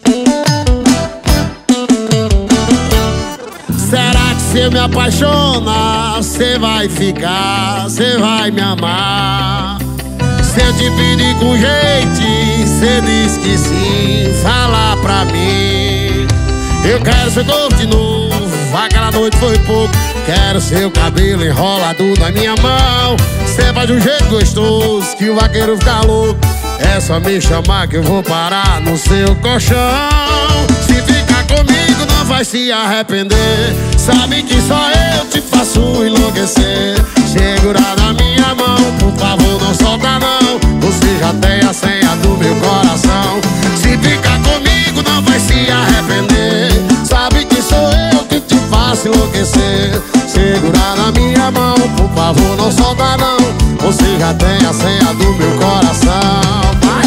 Será que se eu me apaixonar, cê vai ficar, cê vai me amar? Se eu te pedir com jeito, cê diz que sim, fala pra mim. Eu quero seu corpo de novo, aquela noite foi pouco. Quero seu cabelo enrolado na minha mão. Cê vai de um jeito gostoso que o vaqueiro fica louco. É só me chamar que eu vou parar no seu colchão. Se ficar comigo não vai se arrepender. Sabe que só eu te faço enlouquecer. Segura na minha mão, por favor não solta não. Você já tem a senha do meu coração. Se ficar comigo não vai se arrepender. Sabe que sou eu que te faço enlouquecer. Segura na minha mão, por favor não solta não. Você já tem a senha do meu coração. Vai.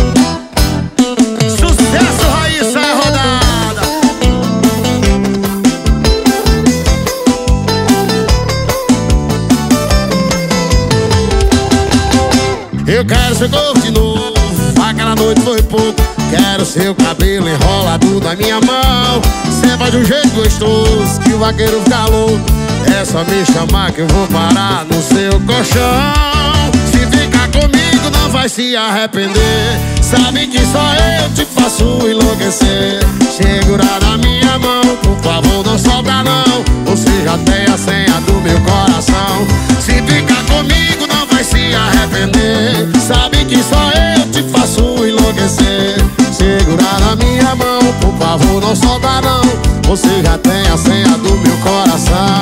Sucesso, Raíssa, é rodada. Eu quero seu corpo de novo, aquela noite foi pouco. Quero seu cabelo enrolado na minha mão. Cê vai de um jeito gostoso que o vaqueiro fica louco. É só me chamar que eu vou parar no seu colchão. Se ficar comigo não vai se arrepender. Sabe que só eu te faço enlouquecer. Segura na minha mão, por favor não solta não. Você já tem a senha do meu coração. Se ficar comigo não vai se arrepender. Sabe que só eu te faço enlouquecer. Segura na minha mão, por favor não solta não. Você já tem a senha do meu coração.